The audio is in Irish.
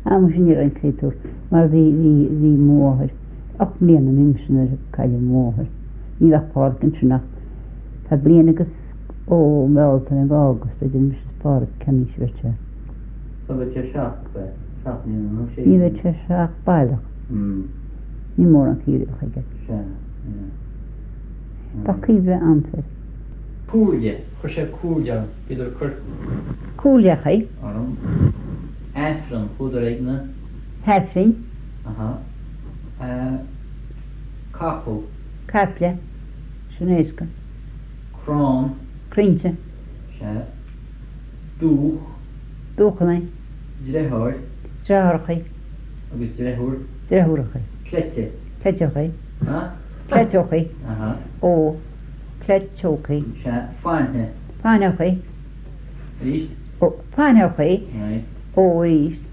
Am sin ar an cléitú mar bhí móthir 8 bliana nimsin ar caiile móthir. Ní bheith páirc an trinach. Tá bliana agus ó Melton an August a dyn mis páirc cenis bhirte. So bhí te seach ní sé. Ní bheith te seach bailach. Ní mór an cíireach aige. Tá cíbh antar. Cúrle, chu sé cúrle idir chur. Cúliach é? Arm. Efran, chudar eigna. Hefrin, Aha. Capel, caple, sinnéisca, crán, crinte, sé. Dúch, dúchalain, drethir, drahorchaí, agus drethúr. drehúrachaí, Clete. cleteochaí, Ha? cleteochaí, Aha. ó, cleteochaí, Sé. Fáinthe. fáineochaí, Ríist? ó, fáineochaí, Right. ó ríist,